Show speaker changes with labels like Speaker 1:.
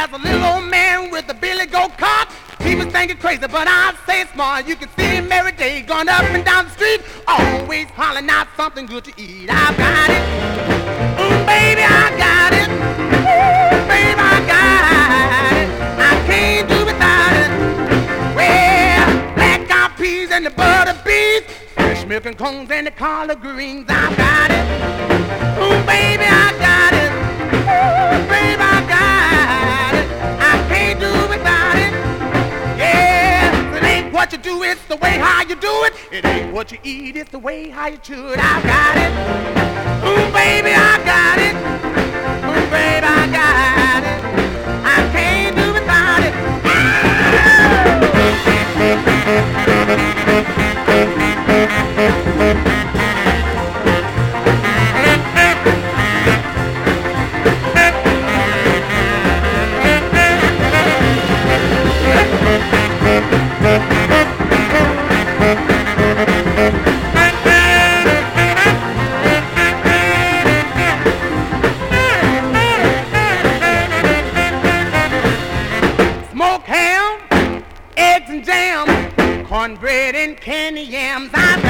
Speaker 1: There's a little old man with a billy goat cart. He was thinking crazy, but I say smart. You can see him every day going up and down the street, always hollering out something good to eat. I've got it. Ooh, baby, I got it. Ooh, baby, I got it. I can't do without it. Well, black eyed peas and the butter beans, fresh milk and cones and the collard greens. I've got it. Ooh, baby, I got it. Ooh, baby, I got it. I can't do without it. Yeah, it ain't what you do, it's the way how you do it. It ain't what you eat, it's the way how you chew it. I've got it. Ooh, baby, I got it. Ooh, baby, I got it. I can't do without it. Smoked ham, eggs and jam, cornbread and candy yams. I've